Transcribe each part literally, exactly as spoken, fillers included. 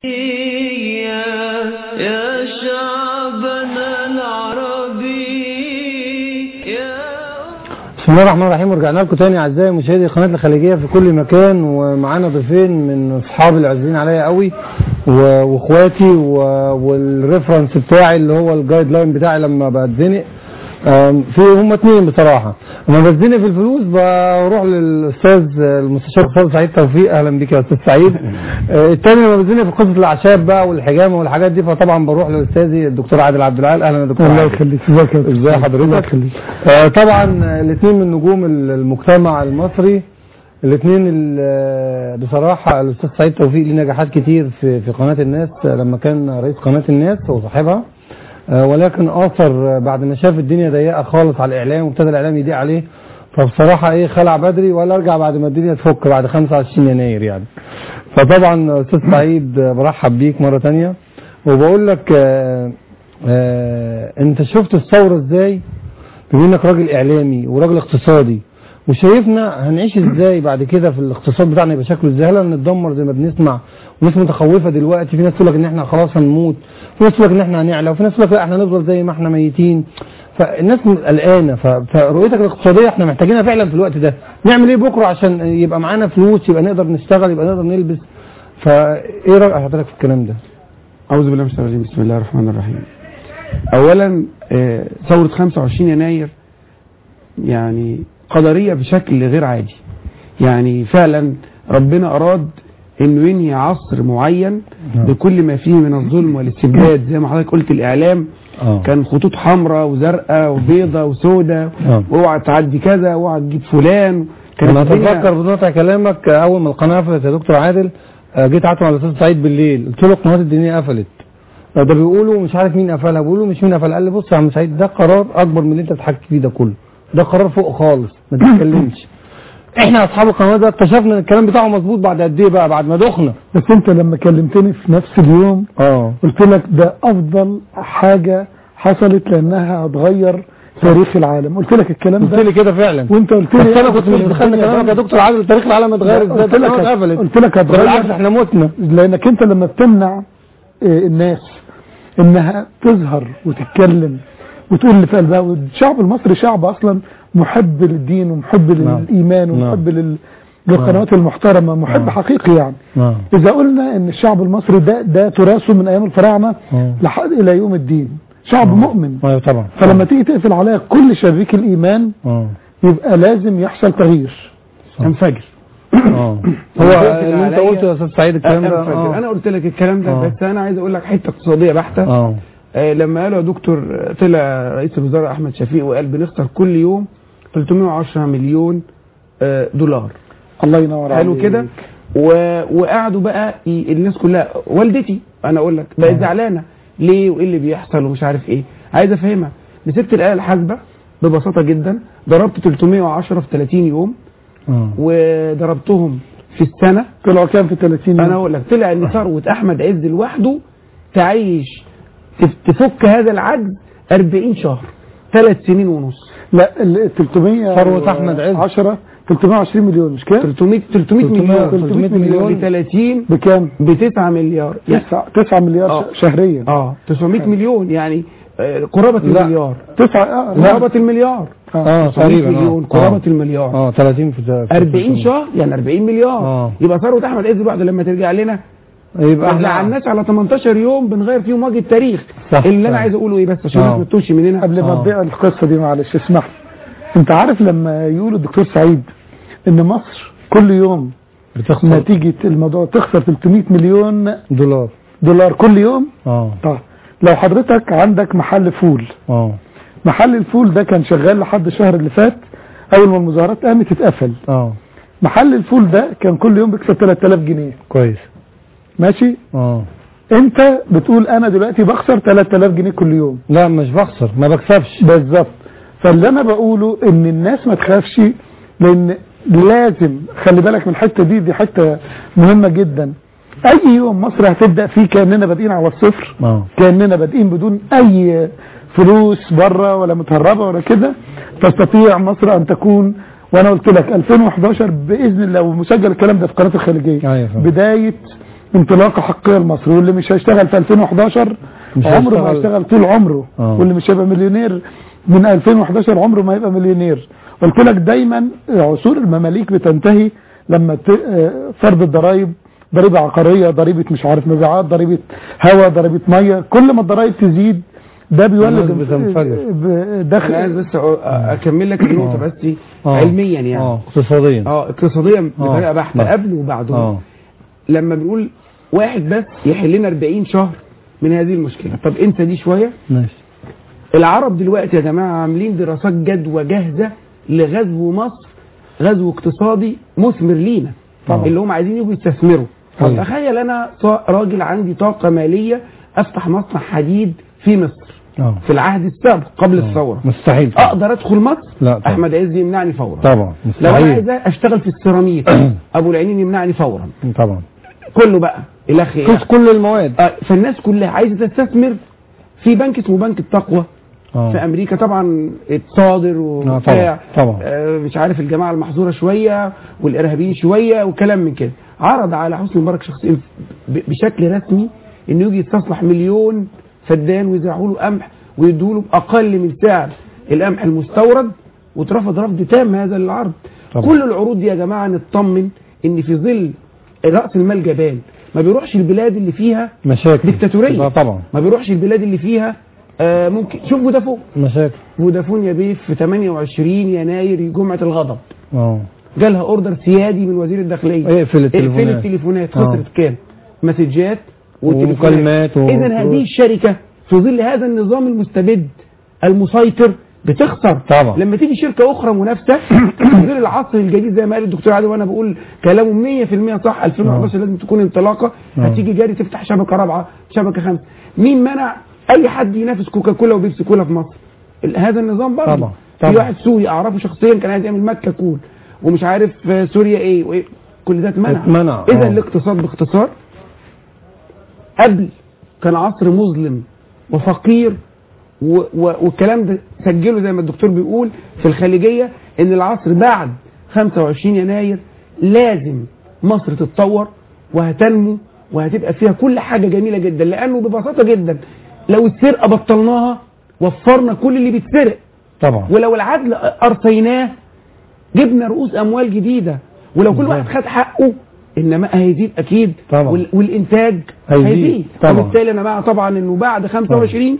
يا شعبنا العربي يا بسم الله الرحمن الرحيم. ورجعنا لكم تاني اعزائي مشاهدي القناه الخليجيه في كل مكان، ومعانا ضيفين من اصحابي العزيزين عليا قوي واخواتي والريفرنس بتاعي اللي هو الجايد لاين بتاعي لما بتزنق. في هم اثنين بصراحه، لما بتزنق في الفلوس بروح للاستاذ المستشار الاستاذ سعيد توفيق. اهلا بك يا استاذ سعيد. الثاني لما بتزنق في قصه الاعشاب بقى والحجامه والحاجات دي فطبعا بروح لاستاذي الدكتور عادل عبد العال. اهلا يا دكتور. الله يخليك. ازي حضرتك؟ طبعا الاثنين من نجوم المجتمع المصري، الاثنين بصراحه. الاستاذ سعيد توفيق ليه نجاحات كتير في في قناه الناس لما كان رئيس قناه الناس وصاحبها، ولكن اثر بعد ما شاف الدنيا ضيقه خالص على الاعلام وابتدى الاعلام يضيق عليه، فبصراحه ايه خلع بدري ولا ارجع بعد ما الدنيا تفك بعد خمسة وعشرين يناير يعني. فطبعا استاذ سعيد برحب بيك مره ثانيه وبقول لك آآ آآ انت شفت الثوره ازاي، بما انك راجل اعلامي وراجل اقتصادي، وشايفنا هنعيش ازاي بعد كده في الاقتصاد بتاعنا يبقى شكله ازاي؟ هل هنتدمر زي ما بنسمع وناس متخوفه دلوقتي؟ في ناس تقول لك ان احنا خلاص هنموت، في ناس تقول لك ان احنا هنعلى، وفي ناس تقول لك لا احنا هنفضل زي ما احنا ميتين. فالناس قلقانه، فرؤيتك الاقتصاديه احنا محتاجينها فعلا في الوقت ده. نعمل ايه بكره عشان يبقى معانا فلوس، يبقى نقدر نشتغل، يبقى نقدر نلبس؟ فايه رايك حضرتك في الكلام ده؟ اعوذ بالله من الشيطان الرجيم. بسم الله الرحمن الرحيم. اولا ثوره خمسة وعشرين يناير يعني قدريه بشكل غير عادي، يعني فعلا ربنا اراد انه ينهي عصر معين بكل ما فيه من الظلم والاستبداد. زي ما حضرتك قلت الاعلام أوه. كان خطوط حمراء وزرقاء وبيضاء وسوداء، واوعى تعدي كذا واوعى تجيب فلان. انا اتذكر بنقطع كلامك اول ما القناه قفلت يا دكتور عادل، جيت عاتم على الاستاذ سعيد بالليل قلت له القنوات الدينيه قفلت، ده بيقولوا مش عارف مين قفلها، بيقولوا مش مين قفلها. قال لي بص يا عم سعيد ده قرار اكبر من اللي انت بتحكي فيه ده كله، ده قرار فوق خالص ما تتكلمش. احنا اصحاب القناه ده اكتشفنا ان الكلام بتاعه مظبوط بعد قد ايه بقى؟ بعد ما دخنا. بس انت لما كلمتني في نفس اليوم اه قلت لك ده افضل حاجه حصلت لانها هتغير تاريخ العالم. قلت لك الكلام ده، قلت لي كده فعلا، وانت قلت لي بس انا كنت مش دخلنا كلامك يا دكتور عادل تاريخ العالم اتغير ازاي؟ قلت لك قفلت، قلت لك هتغير، احنا متنا. لانك انت لما بتمنع الناس انها تظهر وتتكلم وتقول اللي في قلبها، والشعب المصري شعب اصلا محب للدين ومحب للايمان ومحب للقنوات المحترمه، محب حقيقي يعني. اذا قلنا ان الشعب المصري ده ده تراثه من ايام الفراعنه لحد الى يوم الدين، شعب مؤمن. ايوه طبعا. فلما تيجي تقفل عليها كل شبابيك الايمان يبقى لازم يحصل تغيير، انفجر. اه هو اللي انت قلته يا استاذ سعيد الكلام ده. آه. انا قلت لك الكلام ده آه. بس انا عايز اقول لك حته اقتصاديه بحته. اه آه لما قالوا يا دكتور، طلع رئيس الوزراء احمد شفيق وقال بنخسر كل يوم ثلاثمائة وعشرة مليون آه دولار. الله ينور عليك. حلو كده. وقعدوا بقى الناس كلها، والدتي انا اقول لك بقت زعلانه ليه وايه اللي بيحصل ومش عارف ايه. عايز افهمها، مسكت الاله الحاسبه ببساطه جدا، ضربت ثلاثمائة وعشرة في ثلاثين يوم آه. وضربتهم في السنه طلعوا كام في ثلاثين يوم؟ انا اقول لك طلع ان ثروه احمد عز لوحده تعيش تفك هذا العجز أربعين شهر، ثلاث سنين ونص. لا ال ثلاثمائة ثروه احمد عز عشرة ثلاثمائة وعشرين مليون مش كده؟ ثلاثمائة ثلاثمائة مليون ثلاثمائة مليون ب ثلاثين بكام؟ ب تسعة مليار، يعني تسعة مليار آه. شهريا. اه تسعمائة مليون يعني قرابه المليار. تسعة آه. قرابه المليار اه تقريبا مليون قرابه آه. المليار. اه ثلاثين في أربعين شهر يعني أربعين مليار. آه. يبقى ثروه احمد عز لوحده لما ترجع لنا يبقى احنا زعلناش على ثمانية عشر يوم بنغير فيهم وجه التاريخ. اللي انا عايز اقوله ايه بس عشان الناس ما تتوهش مننا قبل ما تبيع القصه دي، معلش اسمح. انت عارف لما يقولوا الدكتور سعيد ان مصر كل يوم بتخسر نتيجه الموضوع تخسر ثلاثمائة مليون دولار دولار كل يوم؟ اه طيب لو حضرتك عندك محل فول، اه محل الفول ده كان شغال لحد الشهر اللي فات، اول ما المظاهرات قامت اتقفل. اه محل الفول ده كان كل يوم بيكسب ثلاثة آلاف جنيه. كويس ماشي. اه انت بتقول انا دلوقتي بخسر ثلاثة آلاف جنيه كل يوم. لا مش بخسر، ما بكسبش. بالظبط. فاللي انا بقوله ان الناس ما تخافش، لان لازم خلي بالك من الحته دي، دي حته مهمه جدا. اي يوم مصر هتبدا فيه كاننا بادئين على الصفر، اه كاننا بادئين بدون اي فلوس بره ولا متهربه ولا كده، تستطيع مصر ان تكون، وانا قلت لك ألفين وأحد عشر باذن الله، ومسجل الكلام ده في قناه الخليجيه، بدايه انطلاقه حقيقيه لمصر، واللي مش هيشتغل في ألفين وحداشر عمره ما هيشتغل طول عمره. أوه. واللي مش هيبقى مليونير من ألفين وحداشر عمره ما هيبقى مليونير. قلت لك دايما عصور المماليك بتنتهي لما فرض الضرائب، ضريبه عقاريه، ضريبه مش عارف مبيعات، ضريبه هواء، ضريبه ميه، كل ما الضرائب تزيد ده بيولد دخل. انا عايز بس اكمل لك النقطه بس علميا يعني اه اقتصاديا اه اقتصاديا بطريقه بحته قبل وبعد. لما بنقول واحد بس يحل لنا أربعين شهر من هذه المشكله، طب انسى دي شويه. ماشي. العرب دلوقتي يا جماعه عاملين دراسات جدوى جاهزه لغزو مصر، غزو اقتصادي مثمر لينا طبعا. اللي هم عايزين يجوا يستثمروا. تخيل انا راجل عندي طاقه ماليه افتح مصنع حديد في مصر أوه. في العهد السابق قبل أوه. الثوره مستحيل طبعا. اقدر ادخل مصر؟ لا طبعا. احمد عز يمنعني فورا طبعا مستحيل. لو انا عايز اشتغل في السيراميك ابو العينين يمنعني فورا طبعا. كله بقى الاخ كل المواد. آه فالناس كلها عايزه تستثمر في بنك اسمه بنك التقوى أوه. في امريكا طبعا اتصادر وبتاع طبعا. آه مش عارف الجماعه المحظوره شويه والارهابيين شويه وكلام من كده. عرض على حسني مبارك شخصيا بشكل رسمي انه يجي يستصلح مليون فدان ويزرعوا له قمح ويدوا له باقل من سعر القمح المستورد، واترفض رفض تام هذا العرض. طبعا. كل العروض دي يا جماعه نطمن ان في ظل راس المال جبان، ما بيروحش البلاد اللي فيها مشاكل ديكتاتوريه طبعا، ما بيروحش البلاد اللي فيها آه ممكن. شوف فودافون مشاكل فودافون يا بيه في ثمانية وعشرين يناير جمعه الغضب اه جالها اوردر سيادي من وزير الداخليه اقفل التليفونات اقفل التليفونات خسرت كام؟ مسجات ومكالمات و... اذا هذه الشركه في ظل هذا النظام المستبد المسيطر بتخسر طبعا. لما تيجي شركه اخرى منافسه في ظل العصر الجديد زي ما قال الدكتور عادل وانا بقول كلامه مية في المية صح. ألفين وحداشر لازم تكون انطلاقه. هتيجي جاري تفتح شبكه رابعه شبكه خمسه. مين منع اي حد ينافس كوكاكولا وبيبسي كولا في مصر؟ هذا النظام برضه. طبعا. في واحد سوري اعرفه شخصيا كان عايز يعمل مكه كول ومش عارف سوريا ايه وايه، كل ده اتمنع. اذا الاقتصاد باختصار قبل كان عصر مظلم وفقير و و والكلام ده سجله زي ما الدكتور بيقول في الخليجيه ان العصر بعد خمسة وعشرين يناير لازم مصر تتطور وهتنمو وهتبقى فيها كل حاجه جميله جدا، لانه ببساطه جدا لو السرقه بطلناها وفرنا كل اللي بيتسرق طبعا، ولو العدل ارسيناه جبنا رؤوس اموال جديده، ولو كل واحد خد حقه النماء هيزيد اكيد طبعا. والانتاج هيزيد وبالتالي انا مع طبعا انه بعد خمسة وعشرين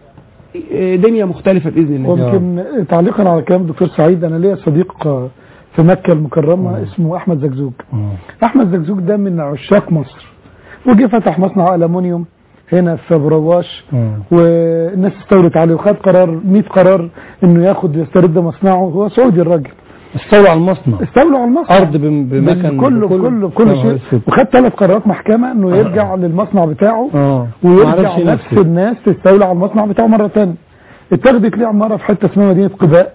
دنيا مختلفه باذن الله. ممكن تعليقا على كلام الدكتور سعيد، انا ليا صديق في مكه المكرمه أوه. اسمه احمد زجزوج. أوه. احمد زجزوج ده من عشاق مصر، وجه فتح مصنع ألمونيوم هنا في برواش، والناس استولت عليه وخد قرار مية قرار انه ياخد يسترد مصنعه. هو سعودي الراجل، استولوا على المصنع، استولوا على المصنع ارض بمكان كله كله كل شيء، وخد ثلاث قرارات محكمه انه يرجع آه. للمصنع بتاعه آه. ويرجع نفس الناس تستولى على المصنع بتاعه مره ثانيه. اتاخدت ليه عماره في حته اسمها مدينه قباء،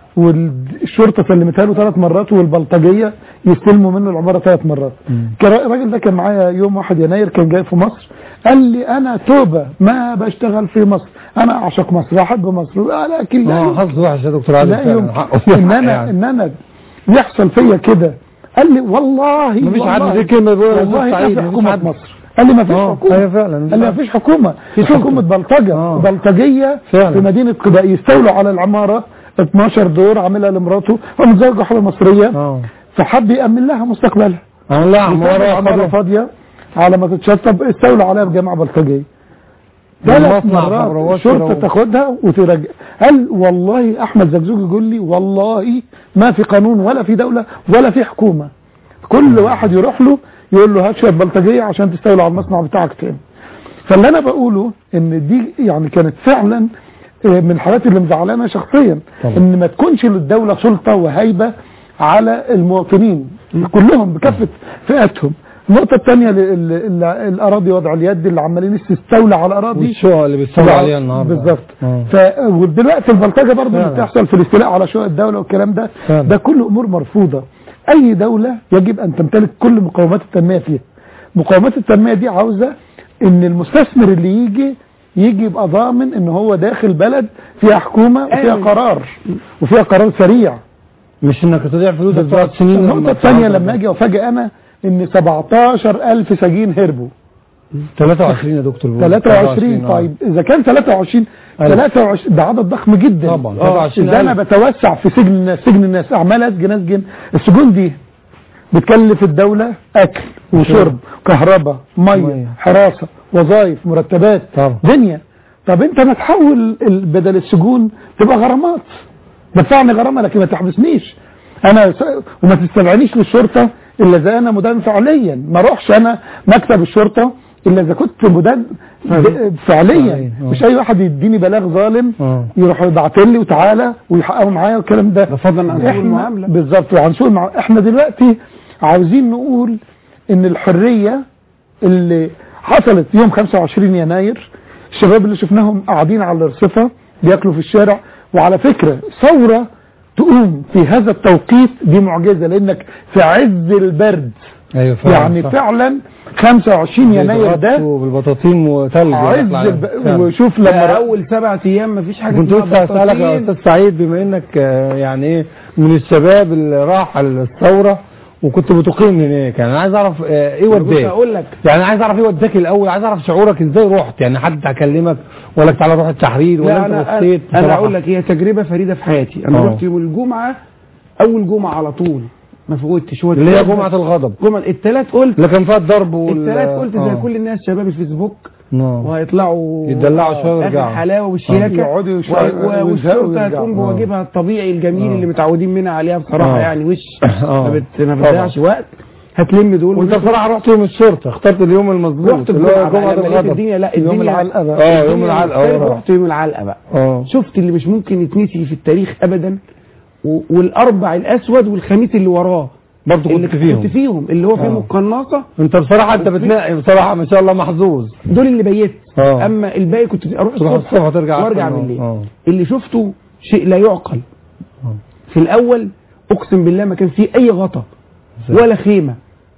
والشرطه سلمتها له ثلاث مرات، والبلطجيه يستلموا منه العماره ثلاث مرات. الراجل ده كان معايا يوم واحد يناير، كان جاي في مصر، قال لي انا توبه ما بشتغل في مصر، انا اعشق مصر، احب مصر، لكن لا حظ وحش يا دكتور عادل، لا يمكن ان انا يعني. ان انا يحصل فيا كده. قال لي والله مش عارف ايه كلمه والله ما في حكومه في مصر. قال لي ما فيش حكومه. ايوه فعلا. قال لي ما فيش حكومه، في حكومه بلطجه أوه. بلطجيه فعلا. في مدينه قباء يستولوا على العماره اتناشر دور عاملها لمراته، ومتزوج واحده مصريه أوه. فحب يامن لها مستقبلها. اه لا عماره فاضيه على ما تتشطب، استولوا عليها بجماعه بلطجيه. ثلاث مرات الشرطه تاخدها وترجع. قال والله احمد زجزوج يقول لي والله ما في قانون ولا في دوله ولا في حكومه، كل واحد يروح له يقول له هات شويه بلطجيه عشان تستولى على المصنع بتاعك تاني. فاللي انا بقوله ان دي يعني كانت فعلا من الحالات اللي مزعلانه شخصيا طبعا. ان ما تكونش للدوله سلطه وهيبه على المواطنين كلهم بكافه فئاتهم. النقطة الثانية الأراضي وضع اليد اللي عمالين تستولى على الأراضي والشقق اللي بيستولى عليها النهارده بالظبط. ودلوقتي البلطجة برضه اللي بتحصل في الاستيلاء على شقق الدولة والكلام ده فعلا. ده كله أمور مرفوضة. أي دولة يجب أن تمتلك كل مقومات التنمية فيها. مقومات التنمية دي عاوزة إن المستثمر اللي يجي يجي يبقى ضامن إن هو داخل بلد فيها حكومة وفيها قرار وفيها قرار سريع، مش إنك تضيع فلوسك ثلاث سنين. النقطة الثانية لما أجي وفاجئ أنا ان سبعتاشر ألف سجين هربوا. ثلاثة وعشرين يا دكتور. ثلاثة وعشرين. طيب اذا كان ثلاثة وعشرين ثلاثة وعشرين ده عدد ضخم جدا طبعا. اه اذا انا بتوسع في سجن الناس سجن الناس اعمال اسجن اسجن السجون دي بتكلف الدولة اكل وشرب كهرباء ميه حراسة وظائف مرتبات طبعا. دنيا. طب انت ما تحول بدل السجون تبقى غرامات، دفعني غرامة لكن ما تحبسنيش انا س... وما تستدعينيش للشرطة الا اذا انا مدان فعليا، ما اروحش انا مكتب الشرطة الا اذا كنت مدان فعليا، مش اي واحد يديني بلاغ ظالم يروح يبعت لي وتعالى ويحققوا معايا والكلام ده. فضلا عن سوء المعامله. بالظبط وعن سوء المعامله. احنا دلوقتي عاوزين نقول ان الحريه اللي حصلت يوم خمسة وعشرين يناير، الشباب اللي شفناهم قاعدين على الرصفه بياكلوا في الشارع، وعلى فكره ثوره تقوم في هذا التوقيت دي معجزه، لانك في عز البرد. ايوه فعلا يعني صح. فعلا خمسة وعشرين يناير ده بالبطاطين وثلج عز الب... وشوف لما اول سبعة ايام مفيش حاجه. كنت لسه اسالك يا استاذ سعيد، بما انك يعني ايه من الشباب اللي راح الثوره وكنت بتقيم هناك، يعني انا عايز اعرف ايه وداك. اقول لك يعني عايز اعرف ايه وداك الاول، عايز اعرف شعورك ازاي رحت، يعني حد اكلمك ولا تعالى روح التحرير ولا انت بصيت؟ انا اقول لك هي تجربه فريده في حياتي. انا أوه. رحت يوم الجمعه، اول جمعه على طول ما فوتش، هو اللي هي جمعه الغضب. جمعه الثلاث قلت اللي كان فيها الضرب وال الثلاث قلت زي كل الناس شباب الفيسبوك وهيطلعوا يدلعوا شويه ويرجعوا حلاوه والشياكه والشرطه هتقوم بواجبها الطبيعي الجميل اللي متعودين منها عليها بصراحه. أوه. يعني وش ما بتضيعش وقت، هتلم دول. وانت بصراحه رحت يوم الشرطه، اخترت اليوم المظبوط اللي هو جمعه الغضب. الدنيا لا الدنيا يوم العلقه بقى. اه يوم العلقه. رحت يوم العلقه بقى. اه شفت اللي مش ممكن يتنسي في التاريخ ابدا، والاربع الاسود والخميس اللي وراه برضه كنت فيهم كنت فيهم اللي هو فيهم القناصه. انت بصراحه انت بتنقي بصراحه ما شاء الله محظوظ. دول اللي بيت. أوه. اما الباقي كنت اروح الصبح وترجع وارجع بالليل. اللي شفته شيء لا يعقل. أوه. في الاول اقسم بالله ما كان فيه اي غطا ولا خيمه.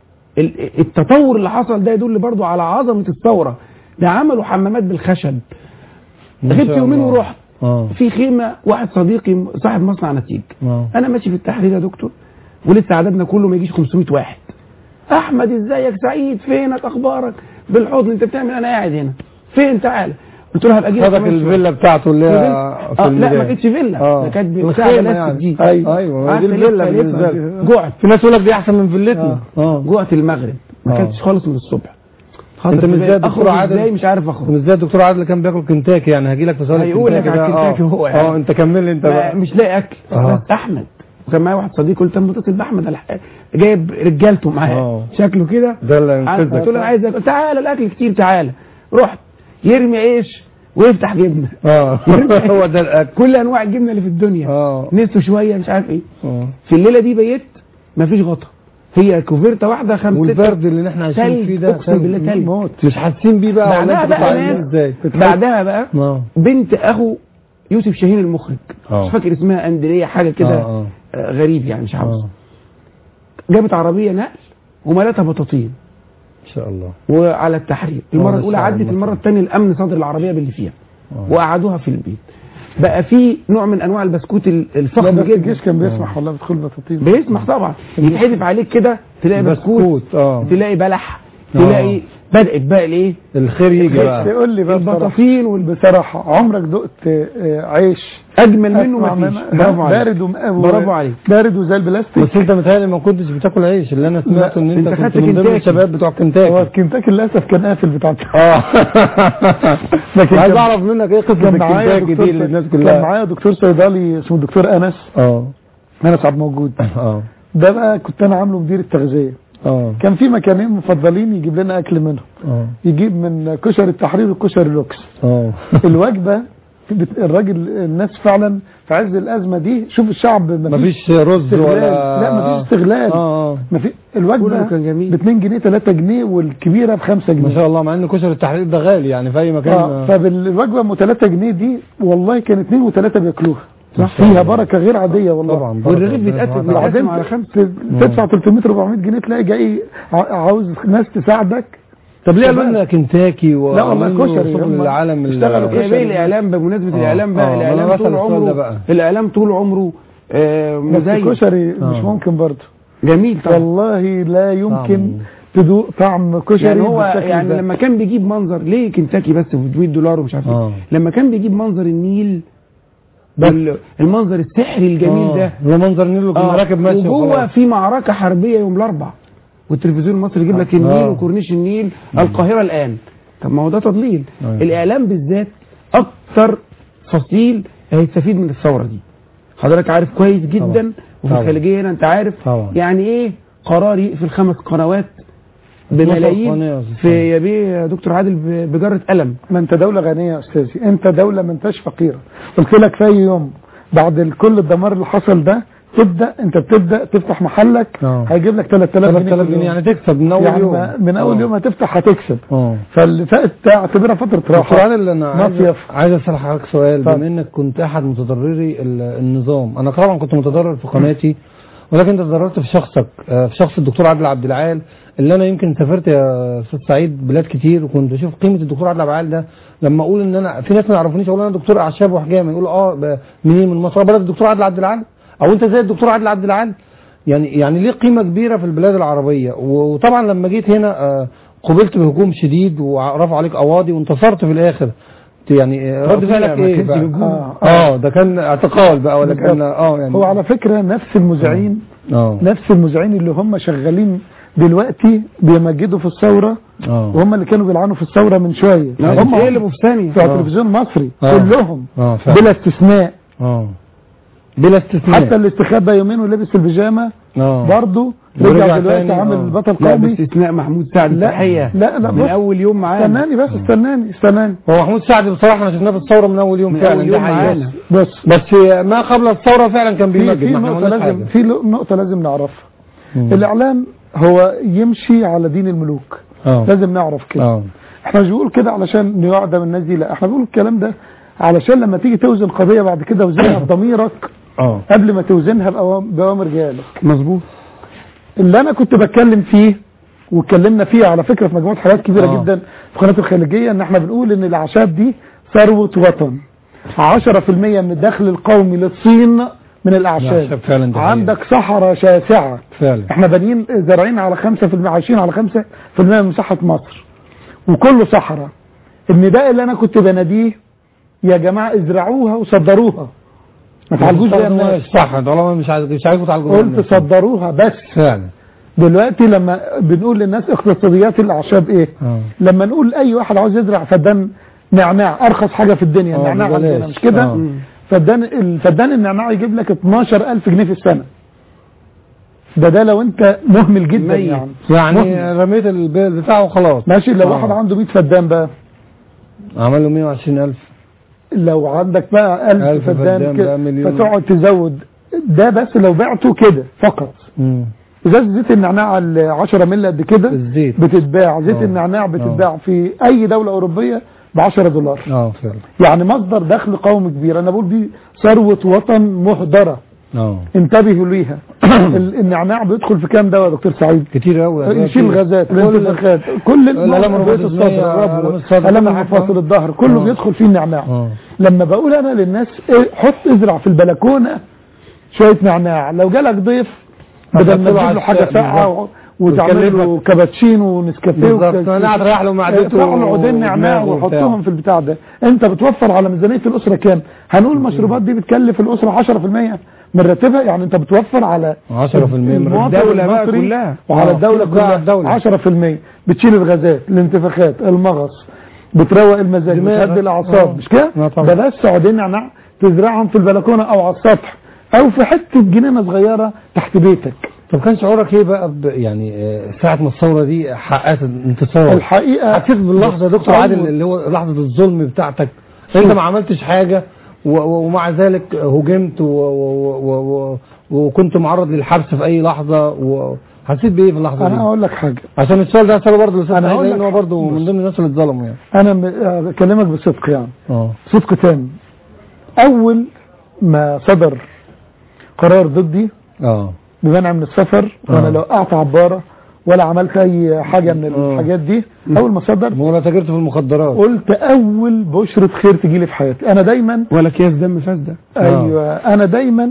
التطور اللي حصل ده يدل برضه على عظمه الثوره. ده عملوا حمامات بالخشب. غبت يومين ورحت. أوه. في خيمه واحد صديقي صاحب مصنع نسيج. أوه. انا ماشي في التحرير يا دكتور ولسه عددنا كله ما يجيش خمسمية واحد. احمد ازيك سعيد فينك اخبارك بالحضن انت بتعمل انا قاعد هنا فين تعالى. قلت له هبقى اجي لك الفيلا بتاعته اللي هي اه لا ما كانتش فيلا ده كانت بتاع بلاستيك دي. ايوه ايوه دي الفيلا بالنسبه لي. جوعت. في ناس يقول لك دي احسن من فيلتنا. اه جوعت المغرب ما كانتش خالص من الصبح. انت مش زي الدكتور عادل ازاي مش عارف اخرج. مش زي الدكتور عادل اللي كان بياكل كنتاكي، يعني هاجي لك في صاله هيقول لك على الكنتاكي هو يعني. اه انت كمل انت بقى. مش لاقي اكل. احمد وكان معايا واحد صديق قلت له متصل باحمد جايب رجالته معاه شكله كده ده اللي ينقذك. قلت له انا عايز اكل. تعالى الاكل كتير تعالى. رحت يرمي عيش ويفتح جبنه. اه هو ده الاكل. كل انواع الجبنه اللي في الدنيا. اه نسوا شويه مش عارف ايه. اه في الليله دي بيت مفيش غطا، هي كوفيرتا واحده خمسة. والبرد اللي احنا عايشين فيه ده اقسم بالله تلج مش حاسين بيه بقى. بعدها بقى ازاي بعدها بقى اه بنت اخو يوسف شاهين المخرج. أوه. مش فاكر اسمها اندريه حاجه كده. آه آه غريب يعني مش عاوز. جابت عربيه نقل وملتها بطاطين ان شاء الله وعلى التحرير. المره الاولى عدت، المره الثانيه الامن صدر العربيه باللي فيها. أوه. وقعدوها في البيت. بقى في نوع من انواع البسكوت الفخم جدا. الجيش كان بيسمح والله بدخول بطاطين. بيسمح طبعا. يتحدف عليك كده تلاقي بسكوت, بسكوت. اه تلاقي بلح تلاقي أوه. بدأت بقى الايه الخير يجي بقى. تقول لي بقى البطاطين والبصراحه عمرك دقت عيش اجمل منه ما فيش. برافو عليك. بارد وم... برافو عليك. بارد وزي البلاستيك. بس انت متهيألي ما كنتش بتاكل عيش، اللي انا سمعته ان انت, انت كنت من ضمن الشباب بتوع كنتاكي. هو كنتاكي للاسف كان قافل بتاعته. اه لكن عايز اعرف منك ايه قصه الكنتاكي دي اللي الناس كلها. كان معايا دكتور صيدلي اسمه الدكتور انس. اه انس عبد موجود. اه ده بقى كنت انا عامله مدير التغذيه. اه كان في مكانين مفضلين يجيب لنا اكل منهم. اه يجيب من كشري التحرير وكشري لوكس. اه الوجبه الراجل الناس فعلا في عز الازمه دي. شوف الشعب مفيش رز ولا لا مفيش استغلال. اه مفيش. الوجبه ب اتنين جنيه تلاتة جنيه والكبيره ب خمسة جنيه ما شاء الله، مع ان كشري التحرير ده غالي يعني في اي مكان. اه فبالوجبه ام تلاتة جنيه دي والله كان اتنين وتلاته بياكلوها. فيها بركه غير عاديه والله. طبعا والرغيف بيتقسم بعدين على خمسة تدفع تلتمية اربعمية جنيه تلاقي جاي عاوز ناس تساعدك. طب ليه قالوا لنا كنتاكي و لا والله كشري العالم اشتغلوا كشري. الاعلام بمناسبه آه. الاعلام بقى. آه. الاعلام طول عمره الاعلام طول عمره آه مزيف. الكشري آه. مش ممكن برضه جميل طبعا. والله لا يمكن تذوق طعم كشري يعني هو يعني ده. لما كان بيجيب منظر ليه كنتاكي بس ب مية دولار ومش عارف ايه، لما كان بيجيب منظر النيل المنظر السحري الجميل آه. ده، هو منظر النيل وكنا آه. راكب ماشي وجوه في معركه حربيه يوم الاربعاء والتلفزيون المصري يجيب لك النيل آه. وكورنيش النيل آه. القاهره الان. طب ما هو ده تضليل. آه. الاعلام بالذات اكثر فصيل هيستفيد من الثوره دي. حضرتك عارف كويس جدا طبعا. وفي الخليجيه هنا انت عارف طبعا. يعني ايه قرار يقفل خمس قنوات بملايين في يا بيه يا دكتور عادل بجرة قلم. ما انت دولة غنية يا استاذي، انت دولة ما انتش فقيرة. قلت لك في اي يوم بعد كل الدمار اللي حصل ده تبدا انت بتبدا تفتح محلك أوه. هيجيب لك ثلاثة آلاف جنيه يعني تكسب من اول يعني يوم. من اول أوه. يوم هتفتح هتكسب. اه فاللي فاتت اعتبرها فتره راحه. دكتور عادل انا عايز عايز اسال حضرتك سؤال. بما انك كنت احد متضرري النظام، انا طبعا كنت متضرر في قناتي، ولكن انت تضررت في شخصك، في شخص الدكتور عادل عبد العال، اللي انا يمكن سافرت يا استاذ سعيد بلاد كتير وكنت بشوف قيمه الدكتور عادل عبد العال ده. لما اقول ان انا في ناس ما يعرفونيش اقول انا دكتور اعشاب وحجامه، يقولوا اه منين من مصر بلد الدكتور عادل عبد العال، او انت زي الدكتور عادل عبد العال. يعني يعني ليه قيمه كبيره في البلاد العربيه. وطبعا لما جيت هنا قبلت بهجوم شديد ورفعوا عليك قواضي وانتصرت في الاخر. يعني رد فعلك ايه بقى؟ آه, اه ده كان اعتقال بقى ولا كان اه يعني هو على فكره نفس المذيعين اه نفس المذيعين اللي هم شغالين دلوقتي بيمجدوا في الثوره اه وهم اللي كانوا بيلعنوا في الثوره من شويه، هم ايه اللي في ثانيه في التلفزيون المصري كلهم آه بلا استثناء اه بلا استثناء. حتى اللي استخبى يومين ولبس البيجامه اه برضه رجع دلوقتي عامل بطل قومي. لا باستثناء محمود سعد تحيه لا لا من اول يوم معانا. استناني بس استناني استناني هو محمود سعد بصراحه انا شفناه في الثوره من اول يوم فعلا ده حقيقي. بس بس ما قبل الثوره فعلا كان بيمجد. في نقطه لازم في نقطه لازم نعرفها. الاعلام هو يمشي على دين الملوك. أوه. لازم نعرف كده. أوه. احنا مش بنقول كده علشان نعدم الناس دي، لا احنا بنقول الكلام ده علشان لما تيجي توزن قضيه بعد كده وزنها بضميرك اه قبل ما توزنها بأوامر رجالك. مظبوط. اللي انا كنت بتكلم فيه واتكلمنا فيه على فكره في مجموعه حاجات كبيره أوه. جدا في قناه الخليجيه، ان احنا بنقول ان الاعشاب دي ثروه وطن. عشرة في المية من الدخل القومي للصين من الاعشاب. عندك صحراء شاسعه فعلا. احنا بانيين زارعين على خمسة في المية عايشين على خمسة في المية من مساحه مصر وكله صحراء. النداء اللي انا كنت بناديه يا جماعه ازرعوها وصدروها، ما تعالجوش زي الناس. صح طالما مش عايز مش عايزكم تعالجوا. قلت صدروها بس فعلا. دلوقتي لما بنقول للناس اقتصاديات الاعشاب ايه أوه. لما نقول اي واحد عاوز يزرع فدان نعناع ارخص حاجه في الدنيا النعناع عندنا مش كده، فدان الفدان النعناع يجيب لك اتناشر ألف جنيه في السنه. ده ده لو انت مهمل جدا يعني يعني رميت البيض بتاعه وخلاص. ماشي. لو واحد عنده مية فدان بقى عمل له مية وعشرين ألف. لو عندك بقى ألف, ألف فدان كده فتقعد تزود ده بس لو بعته كده فقط. امم ازازه زيت النعناع ال عشرة مللي قد كده بتتباع. زيت أوه. النعناع بتتباع أوه. في اي دوله اوروبيه ب عشرة دولار. اه فعلا. يعني مصدر دخل قومي كبير. انا بقول دي ثروه وطن مهدره. اه انتبهوا ليها. النعناع بيدخل في كام دواء يا دكتور سعيد؟ كتير قوي. يشيل الغازات الانتفاخات كل الالام الرئويه الصدر الام مفاصل الظهر كله أوه. بيدخل فيه النعناع. أوه. لما بقول انا للناس ايه حط ازرع في البلكونه شويه نعناع، لو جالك ضيف بدل ما تجيب له حاجه ساقعه وتعمل له كابتشينو ونسكافيه وكده تريح له معدته له عودين نعناع وحطهم في البتاع ده. انت بتوفر على ميزانيه الاسره كام؟ هنقول المشروبات دي بتكلف الاسره عشرة في المية من راتبها، يعني انت بتوفر على عشرة في المية من الدوله بقى كلها وعلى الدوله كلها عشرة في المية. بتشيل الغازات الانتفاخات المغص بتروق المزاج بتهدي الاعصاب مش كده؟ ده بس عودين نعناع تزرعهم في البلكونه او على السطح او في حته جنينه صغيره تحت بيتك. طب كان شعورك ايه بقى يعني ساعه ما الثوره دي حققت انتصار؟ الحقيقه حسيت باللحظه يا دكتور عادل اللي هو لحظه الظلم بتاعتك، انت ما عملتش حاجه ومع ذلك هجمت وكنت معرض للحبس في اي لحظه، وحسيت بايه في اللحظه دي؟ انا اقول لك حاجه عشان عشان السؤال ده هساله برضه للاستاذ سعيد لان هو برضه من ضمن الناس اللي اتظلموا يعني. انا بكلمك بصدق يعني اه صدق تام. اول ما صدر قرار ضدي اه بمنع من السفر وانا لو قعدت عباره ولا عملت اي حاجه من الحاجات دي اول ما صدر ولا تاجرت في المخدرات قلت اول بشره خير تجي لي في حياتي. انا دايما ولا كيس دم فاسده. ايوه انا دايما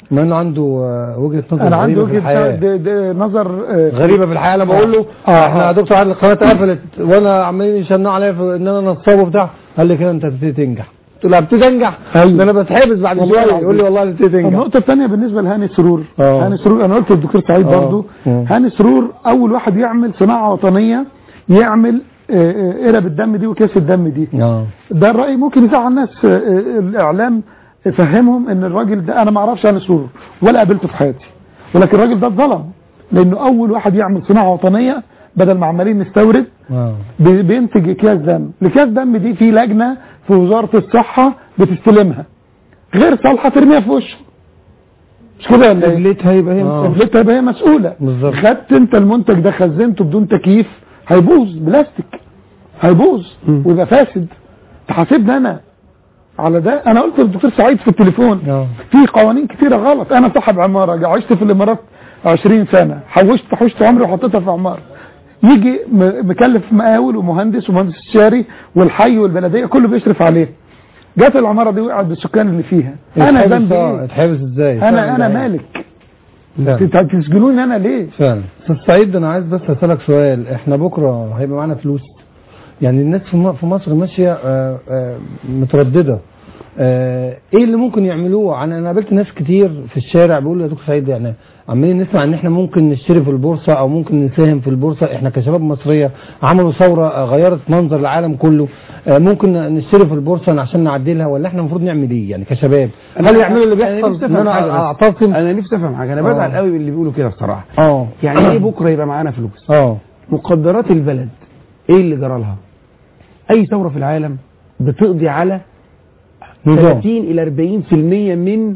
ما انه عنده آه، وجهه نظر انا عندي غريبة في وجهه الحياة. د- د- نظر آه، غريبه في الحياه. انا بقول له آه. احنا يا دكتور عادل القناه اتقفلت وانا عمالين يشنعوا عليا في ان انا نصاب وبتاع. قال لي كده انت هتبتدي تنجح. قلت له هبتدي انجح؟ أيوة. ده انا بتحبس بعد والله شويه. العظيم. يقول لي والله هتبتدي تنجح. النقطة الثانية بالنسبة لهاني سرور. آه. هاني سرور أنا قلت للدكتور سعيد آه. برضو آه. هاني سرور أول واحد يعمل صناعة وطنية، يعمل آه، آه، قرب الدم دي وكاس الدم دي. اه ده الرأي ممكن يزعل الناس. آه، آه، الإعلام فهمهم إن الراجل ده، أنا ما أعرفش هاني سرور ولا قابلته في حياتي، ولكن الراجل ده اتظلم لأنه أول واحد يعمل صناعة وطنية بدل ما عمالين نستورد. اه بي- بينتج اكياس دم. الاكياس دم دي في لجنه في وزاره الصحه بتستلمها، غير صالحه ترميها في وشه. مش كده ولا ايه؟ قبلتها يبقى هي آه. قبلتها يبقى هي مسؤوله. بالظبط. خدت انت المنتج ده خزنته بدون تكييف هيبوظ، بلاستيك هيبوظ م. ويبقى فاسد. تحاسبني انا على ده. انا قلت للدكتور سعيد في التليفون اه في قوانين كتيره غلط. انا صاحب عماره عشت في الامارات عشرين سنه، حوشت حوشت عمري وحطيتها في عماره. يجي م- مكلف مقاول ومهندس ومهندس استشاري والحي والبلديه كله بيشرف عليه. جت العماره دي وقعت بالسكان اللي فيها، انا اتحبس- ذنبي اه ايه؟ اتحبس ازاي؟ انا فعلا انا ده مالك، فعلا. انت تسجنوني انا ليه؟ فعلا. استاذ سعيد انا عايز بس اسالك سؤال. احنا بكره هيبقى معانا فلوس؟ يعني الناس في م- في مصر ماشيه آه، آه، متردده. آه، ايه اللي ممكن يعملوه؟ انا انا قابلت ناس كتير في الشارع بيقولوا يا دكتور سعيد يعني عمالين نسمع ان احنا ممكن نشتري في البورصه او ممكن نساهم في البورصه. احنا كشباب مصريه عملوا ثوره آه، غيرت منظر العالم كله. آه، ممكن نشتري في البورصه عشان نعدلها، ولا احنا المفروض نعمل ايه يعني كشباب؟ هل يعملوا اللي بيحصل ان انا اعتصم؟ انا نفسي افهم حاجه. انا آه. بزعل قوي من اللي بيقولوا كده بصراحه. اه يعني ايه بكره يبقى معانا فلوس؟ اه مقدرات البلد ايه اللي جرى لها؟ اي ثوره في العالم بتقضي على نظام. ثلاثين الى أربعين في المية من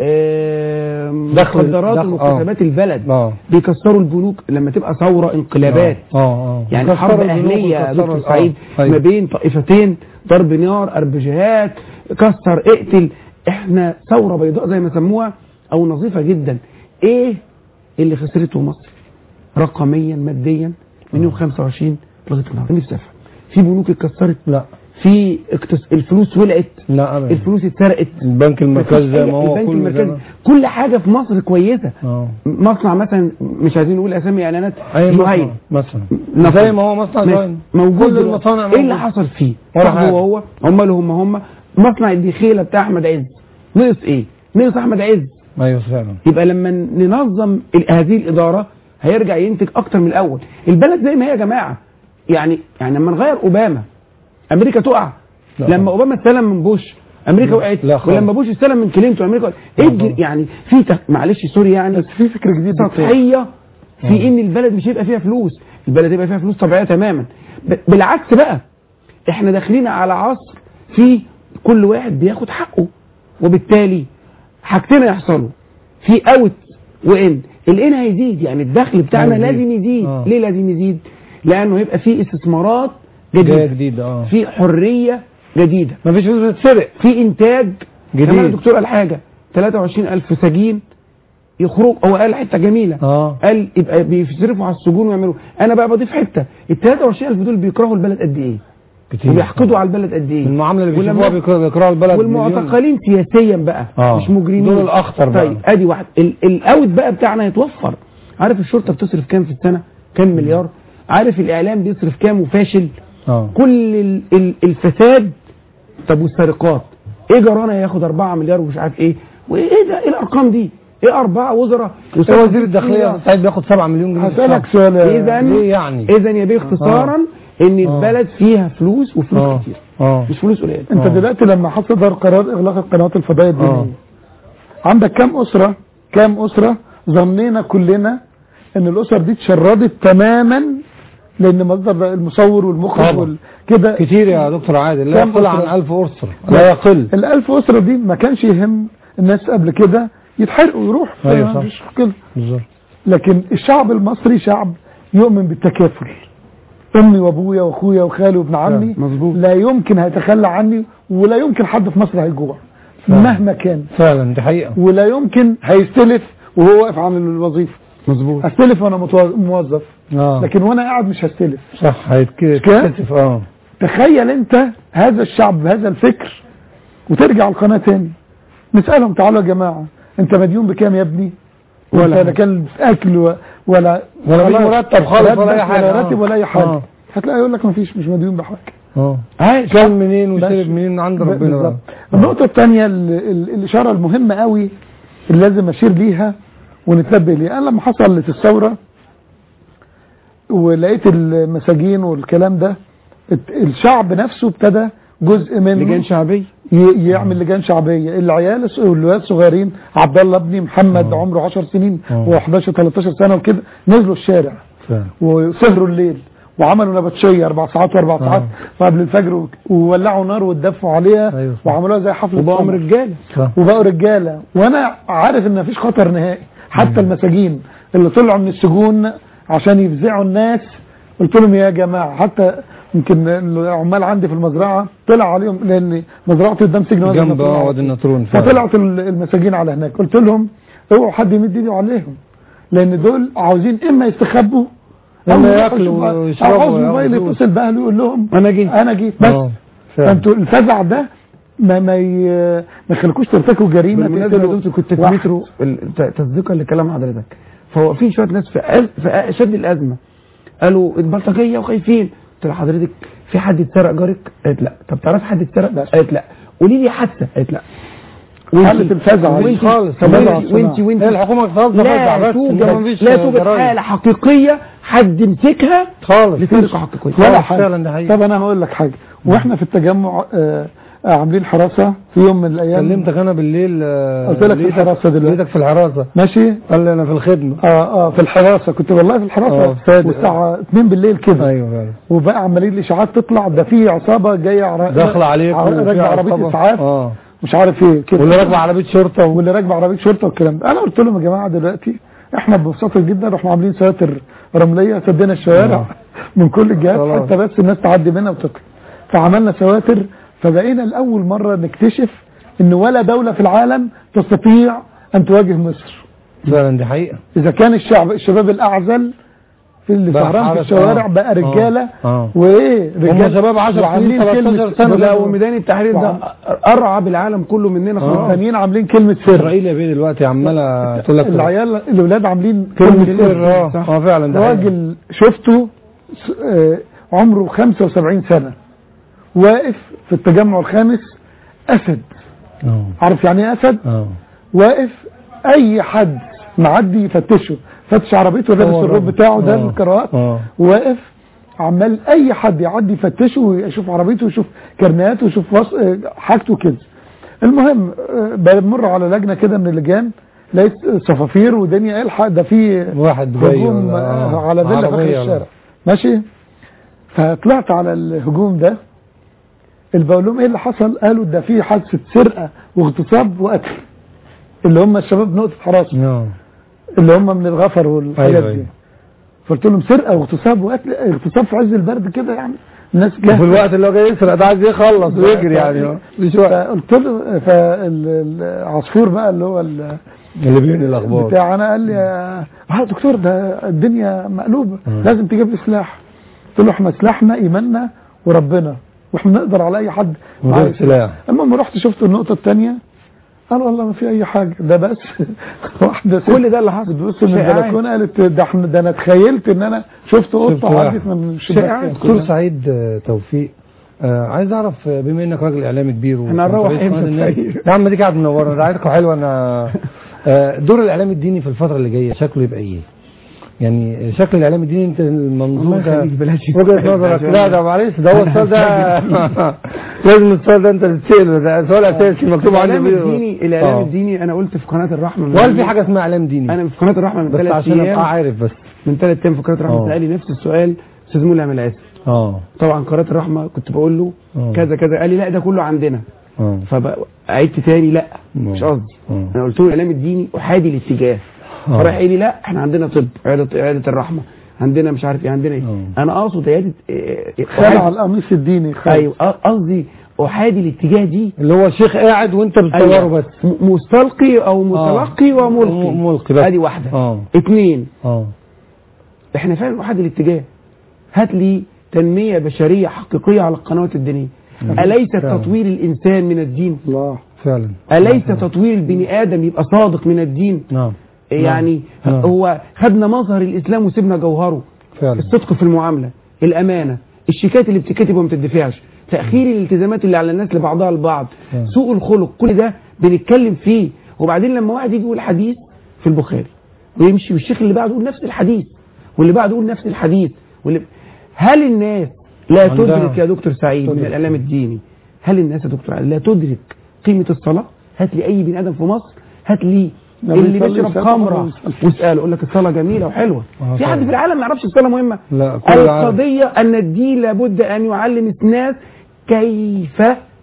آه، دخل- مقدرات دخل- ومكتسبات البلد. اه بيكسروا البنوك لما تبقى ثوره انقلابات. اه اه يعني كسروا حرب البنوك اهليه يا وكسروا- دكتور آه. سعيد أيوة. ما بين طائفتين، ضرب نار، اربجيهات، كسر، اقتل. احنا ثوره بيضاء زي ما سموها او نظيفه جدا. ايه اللي خسرته مصر رقميا ماديا من يوم خمسة وعشرين لغايه النهارده؟ نفسي افهم. في بنوك اتكسرت؟ لا في اكتس... الفلوس ولعت؟ لا ابدا. الفلوس اتسرقت؟ البنك المركزي زي مفيش ما أي- هو البنك كله زي المركزي ما- كل حاجه في مصر كويسه. اه مصنع مثلا مش عايزين نقول اسامي اعلانات، اي جهينة مثلا نفر. زي ما هو مصنع ماشي. جوين موجود كل دلوقتي. المصانع ايه اللي موجودة. حصل فيه؟ ولا صاحبه حاجة. هو هم اللي هم هم مصنع الدخيله بتاع احمد عز نقص ايه؟ نقص احمد عز. ايوه فعلا. يبقى لما ننظم ال- هذه الاداره هيرجع ينتج اكتر من الاول. البلد زي ما هي يا جماعه. يعني يعني لما نغير اوباما امريكا تقع. لا لما طبعا. اوباما استلم من بوش امريكا وقعت. لا خالص. ولما بوش استلم من كلينتون امريكا وقعت. ايه لا الج- طبعا. يعني في تك... معلش سوري يعني بس في فكر جديد دكتور. سطحيه في ان البلد مش هيبقى فيها فلوس. البلد هيبقى فيها فلوس طبيعيه تماما. ب... بالعكس بقى احنا داخلين على عصر في كل واحد بياخد حقه، وبالتالي حاجتين يحصلوا في اوت وان. الان هيزيد، يعني الدخل بتاعنا هيزيد. لازم يزيد. آه. ليه لازم يزيد؟ لانه هيبقى في استثمارات جايه جديده، جديد اه في حريه جديده، مفيش فلوس تتسرق في انتاج جديد. كمان. الدكتور قال حاجه ثلاثة وعشرين ألف سجين يخرج. هو قال حته جميله اه قال يبقى بيصرفوا على السجون ويعملوا. انا بقى بضيف حته ال ثلاثة وعشرين ألف دول بيكرهوا البلد قد ايه؟ كتير وبيحقدوا على البلد قد ايه؟ المعامله اللي ولما- بيشوفوها بيكره- بيكرهوا البلد مليون. والمعتقلين سياسيا بقى آه. مش مجرمين. دول الأخطر بقى. طيب ادي واحد. ال- الاوت بقى بتاعنا هيتوفر. عارف الشرطه بتصرف كام في السنه؟ كام مليار؟ عارف الاعلام بيصرف كام وفاشل؟ اه كل ال- ال- الفساد. طب والسرقات ايه جرانا ياخد أربعة مليار ومش عارف ايه؟ وايه ده؟ ايه الارقام دي؟ ايه أربعة وزراء إيه وزير الداخليه سعيد بياخد سبعة مليون جنيه في هسألك الشهر؟ سؤال. اذا ليه يعني؟ اذا يا بيه اختصارا ان البلد فيها فلوس وفلوس اه كتير اه مش فلوس قليله. انت آه. دلوقتي لما حصدر قرار اغلاق القنوات الفضائيه الدينيه آه. عندك كام اسره كام اسره ظنينا كلنا ان الاسر دي اتشردت تماما لان مصدر المصور والمخرج طبعا. وال- كده كتير يا دكتور عادل، لا كام يقل عن أسرة؟ ألف أسرة لا يقل. الألف أسرة دي ما كانش يهم الناس قبل كده يتحرقوا ويروحوا. أيوة صح. مفيش مشكلة. بالظبط. لكن الشعب المصري شعب يؤمن بالتكافل. امي وابويا واخويا وخالي وابن عمي مظبوط. لا يمكن هيتخلى عني، ولا يمكن حد في مصر هيجوع مهما كان، فعلا دي حقيقة. ولا يمكن هيستلف وهو واقف عن الوظيفة. مظبوط. استلف وانا متو- موظف، اه لكن وانا قاعد مش هستلف. صح كده؟ هيتكتف اه تخيل انت هذا الشعب بهذا الفكر وترجع القناة تاني نسألهم تعالوا يا جماعة انت مديون بكام يا ابني؟ ولا ولا كان اكل و- ولا ولا في مرتب خالص ولا اي حاجه ولا راتب ولا اي حاجه. آه. هتلاقي يقول لك ما فيش، مش مديون بحاجه. اه عايش كان منين بس- وشرب منين عند ربنا بالظبط. بقى. النقطه الثانيه الاشاره المهمه قوي اللي لازم اشير ليها ونتنبه ليها. انا لما حصلت الثوره ولقيت المساجين والكلام ده، الت- الشعب نفسه ابتدى جزء منه لجان شعبيه ي- يعمل لجان شعبيه. العيال الص- الولاد الصغيرين، عبد الله ابني محمد آه. عمره عشر سنين آه. و11 تلتاشر سنه وكده، نزلوا الشارع فعلا. وسهروا الليل وعملوا نبطشيه اربع ساعات واربع ساعات وقبل الفجر و- وولعوا نار واتدفوا عليها. أيوة. وعملوها زي حفله وبقوا سمر. رجاله. صح. وبقوا رجاله. وانا عارف ان مفيش خطر نهائي. حتى المساجين اللي طلعوا من السجون عشان يفزعوا الناس، قلت لهم يا جماعه، حتى يمكن العمال عندي في المزرعه طلع عليهم، لان مزرعتي قدام سجن وادي جنب النطرون. اه وادي النطرون فعلا. فطلعت المساجين على هناك، قلت لهم اوعوا حد يمد ايده عليهم، لان دول عاوزين اما يستخبوا اما أو ياكلوا أو ويشربوا عاوز موبايل وياخدوا يتصل باهله يقول لهم انا جيت انا جيت بس. آه. فعلا. فانتوا الفزع ده ما ما ي- ما يخليكوش ترتكبوا جريمه. بالمناسبه تقتلوا يا دكتور كنت في واحد. مترو ال- تصديقا لكلام حضرتك، فهو في شويه ناس في أز... في اشد الازمه قالوا البلطجيه وخايفين. قلت لها حضرتك في حد اتسرق جارك؟ قالت لا. طب تعرف حد اتسرق؟ قالت لا. قولي لي حادثه؟ قالت لا. حالة الفزع وانت خالص. وانت وانت وانت هي الحكومه خالصه لا بس توجد إنما مفيش لا توجد جرايم. حاله حقيقيه حد مسكها خالص لسرقه حقيقيه. ولا آه، حاجه. فعلا ده حقيقي. طب انا هقول لك حاجه، واحنا في التجمع آه، آه، عاملين حراسه في يوم من الايام. كلمتك انا بالليل آه، قلت لك في لقيتك- الحراسة دلوقتي. لقيتك في الحراسه. ماشي. قال لي انا في الخدمه. اه اه في الحراسه، كنت والله في الحراسه آه، صادق. والساعه اتنين بالليل كده. ايوه فعلا. وبقى عمالين الاشاعات تطلع ده في عصابه جايه عر... داخله عليك عر- وفي راكبه عربيه عصابة. اسعاف اه مش عارف ايه كده، واللي راكبه عربيه شرطه و... واللي راكبه عربيه شرطه والكلام ده. انا قلت لهم يا جماعه دلوقتي احنا ببساطه جدا رحنا عاملين سواتر رمليه سدينا الشوارع من كل الجهات خلاص. حتى بس الناس تعدي منها وتطلع. فعملنا سواتر، فبقينا لاول مره نكتشف ان ولا دوله في العالم تستطيع ان تواجه مصر. فعلا دي حقيقه. اذا كان الشعب الشباب الاعزل في اللي بقى سهران في حارس، الشوارع آه. بقى رجاله آه. آه. وايه هم رجاله شباب عشر وعاملين سنين كلمة تلتاشر سنه. لا وميدان التحرير ده ارعب العالم كله مننا خلاص. ثانيين عاملين كلمه سر. اسرائيل يا بيه دلوقتي عماله تقول لك العيال الاولاد عاملين كلمه كلمه سر. سر. اه اه فعلا ده حقيقة. راجل شفته س- آه، عمره خمسة وسبعين سنه واقف في التجمع الخامس، اسد. اه عارف يعني ايه اسد؟ اه واقف اي حد معدي يفتشه، فتش عربيته لابس هو الروب الراجل. بتاعه ده آه. الكراهات، اه واقف عمال اي حد يعدي يفتشه ويشوف عربيته ويشوف كرنياته ويشوف وص- آه، حاجته كده. المهم آه، بمر على لجنه كده من اللجان، لقيت صفافير ودنيا الحق ده في واحد جاي هجوم ولا- آه، آه. على فيلا في عربية اخر ولا- الشارع. ماشي. فطلعت على الهجوم ده، اللي بقول لهم ايه اللي حصل؟ قالوا ده في حادثه سرقه واغتصاب وقتل، اللي هم الشباب نقطه حراسه اه اللي هم من الغفر والحاجات أيوة، دي. أيوة. فقلت لهم سرقه واغتصاب وقتل، اغتصاب في عز البرد كده يعني الناس وفي الوقت اللي هو جاي يسرق ده عايز يخلص ويجري يعني مش وقت. فقلت له فالعصفور بقى اللي هو ال- اللي بينقل الاخبار بتاع انا قال لي يا آه دكتور ده الدنيا مقلوبه مم. لازم تجيب لي سلاح. قلت له احنا سلاحنا ايماننا وربنا واحنا نقدر على اي حد من معاه غير سلاح. المهم رحت شفت النقطه الثانيه، قال والله ما في اي حاجه ده بس واحده ست كل ده اللي حصل بتبص من شائعات. البلكونه قالت ده احنا ده انا تخيلت ان انا شفت شفت قطه واحد. عدت من شائعات. الشباك. دكتور سعيد آه، توفيق، آه عايز اعرف آه، بما انك راجل اعلامي كبير احنا هنروح وكنت امتى رئيس قناة الناس. طيب؟ يا عم دي قاعد منوره دعايتكم حلوه. انا آه دور الاعلام الديني في الفتره اللي جايه شكله يبقى ايه؟ يعني شكل الاعلام الديني انت المنظور الله ده يخليك بلاش وجهه نظرك. لا ده معلش ده هو السؤال ده لازم السؤال ده انت تتساله، ده سؤال اساسي مكتوب الاعلام عندي. الديني الاعلام آه. الديني انا قلت في قناه الرحمه من وهل في حاجه اسمها اعلام ديني؟ انا في قناه الرحمه من بس ثلاث عشان ابقى ايام عارف بس. من ثلاث ايام في قناه الرحمه آه. سالني نفس السؤال استاذ مولى العاسل. اه طبعا قناه الرحمه كنت بقول له آه. كذا كذا، قال لي لا ده كله عندنا. اه فعدت تاني لا مش قصدي، آه. انا قلت له الاعلام الديني احادي الاتجاه. آه. فراح قال لي لا احنا عندنا طب عياده عياده الرحمه عندنا مش عارف ايه عندنا ايه. آه. انا اقصد عياده إيه، خلع أحادي- القميص الديني خالص. ايوه قصدي احادي الاتجاه دي اللي هو الشيخ قاعد وانت بتصوره أيوة. بس. م- مستلقي او متلقي آه. وملقي. م- ملقي بس. ادي واحده. اه اثنين اه احنا فعلا احادي الاتجاه. هات لي تنميه بشريه حقيقيه على القنوات الدينيه. مم. اليس فعلا. تطوير الانسان من الدين؟ الله فعلا. أليس تطوير البني آدم يبقى صادق من الدين؟ نعم. يعني نعم. هو خدنا مظهر الإسلام وسيبنا جوهره. فعلا. الصدق في المعاملة، الأمانة، الشيكات اللي بتتكتب وما بتدفعش، تأخير الالتزامات اللي على الناس لبعضها البعض، فعلا. سوء الخلق، كل ده بنتكلم فيه. وبعدين لما واحد يجي يقول حديث في البخاري ويمشي والشيخ اللي بعده يقول نفس الحديث واللي بعده يقول نفس الحديث واللي... هل الناس لا تدرك يا دكتور سعيد من الإعلام الديني، هل الناس يا دكتور لا تدرك قيمة الصلاة؟ هات لي أي بني آدم في مصر، هات لي اللي بيشرب خمرة واسأله يقول لك الصلاة جميلة وحلوة. في حد في العالم ما يعرفش الصلاة مهمة؟ لا. القضية أن الدين لابد أن يعلم الناس كيف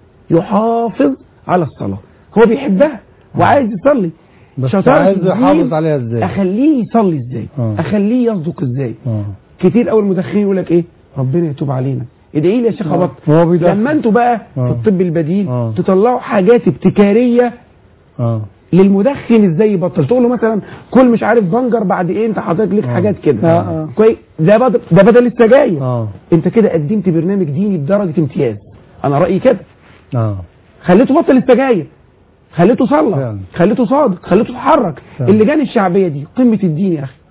يحافظ على الصلاة. هو بيحبها وعايز يصلي، بس عايز يحافظ عليها ازاي؟ اخليه يصلي ازاي؟ آه. اخليه يصدق ازاي؟ آه. كتير قوي المدخنين يقول لك ايه؟ ربنا يتوب علينا، ادعي لي يا شيخ ابط. لما انتوا بقى آه. في الطب البديل آه. تطلعوا حاجات ابتكاريه اه للمدخن ازاي يبطل، تقول له مثلا كل مش عارف بنجر بعد ايه، انت حاطط لك حاجات كده. آه. كويس، ده بدل ده بدل السجاير. اه انت كده قدمت برنامج ديني بدرجه امتياز، انا رايي كده. اه خليته بطل السجاير، خليته صلى، فعلا. خليته صادق، خليته اتحرك. فعلا. اللجان الشعبيه دي قمه الدين يا اخي،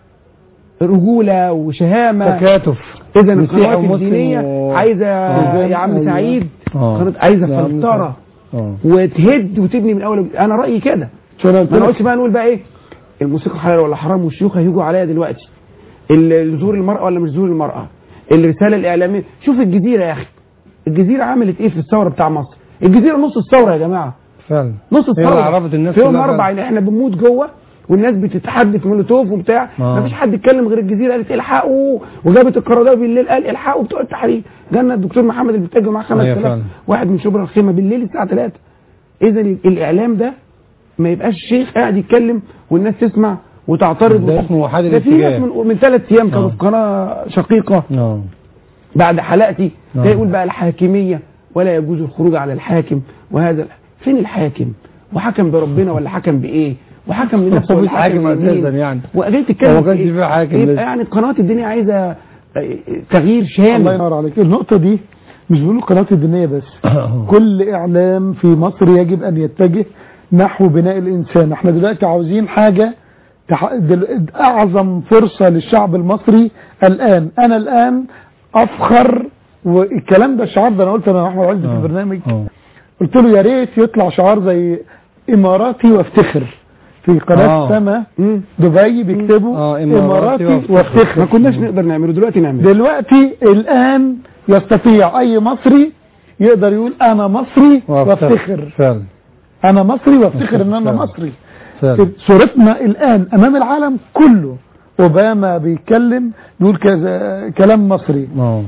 رجوله وشهامه، تكاتف. اذا مسيحي القنوات ومسلم الدينيه و... عايزه آه. يا عم أيوة. سعيد آه. قناه عايزه يا عم فلتره آه. وتهد وتبني من اول وجديد. انا رايي كده. ما نقعدش بقى نقول بقى ايه الموسيقى حلال ولا حرام والشيوخ هيجوا عليا دلوقتي، ال- زور المراه ولا مش زور المراه، الرساله الاعلاميه. شوف الجزيره يا اخي، الجزيره عملت ايه في الثوره بتاع مصر؟ الجزيره نص الثوره يا جماعه، فعلا. نص هي اللي الثوره. عرفت الناس في يوم كلها اربع احنا بنموت جوه والناس بتتحدث مولوتوف وبتاع، آه. مفيش حد اتكلم غير الجزيره قالت الحقوا، وجابت القرادات بالليل قال الحقوا بتوع التحرير. جالنا الدكتور محمد اللي بيتاجر معاه خمسة آلاف واحد من شبرا الخيمه بالليل الساعه ثلاثة. اذا الاعلام ده ما يبقاش شيخ قاعد يتكلم والناس تسمع وتعترض. ده اسمه وحاد ده في ناس من, من ثلاث ايام كانوا في قناه شقيقه اه بعد حلقتي آه. ده يقول بقى الحاكميه ولا يجوز الخروج على الحاكم، وهذا فين الحاكم؟ وحكم بربنا ولا حكم بايه؟ وحكم لنفسه ولا حكم اساسا يعني وجاي تتكلم هو كانش في حاكم يبقى يعني قناه الدنيا عايزه تغيير شامل. الله ينور عليك. النقطه دي مش بيقولوا القناه الدينيه بس، كل اعلام في مصر يجب ان يتجه نحو بناء الانسان. احنا دلوقتي عاوزين حاجه تح... دل... اعظم فرصه للشعب المصري الان. انا الان افخر، والكلام ده الشعار ده انا قلت انا احمد عزت في البرنامج، قلت له يا ريت يطلع شعار زي اماراتي وافتخر في قناه سما دبي بيكتبوا آه. اماراتي وافتخر, وافتخر. ما كناش نقدر نعمله، دلوقتي نعمله. دلوقتي الان يستطيع اي مصري يقدر يقول انا مصري وافتخر. فعلا. انا مصري وافتخر ان انا مصري. فعلا. صورتنا الان امام العالم كله، اوباما بيتكلم بيقول كذا كلام مصري،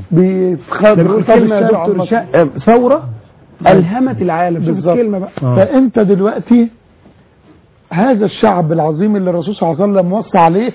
بيقول كلمه يا دكتور ثوره الهمت العالم. شوف الكلمه بقى. آه. فانت دلوقتي هذا الشعب العظيم اللي الرسول صلى الله عليه وسلم وصى عليه،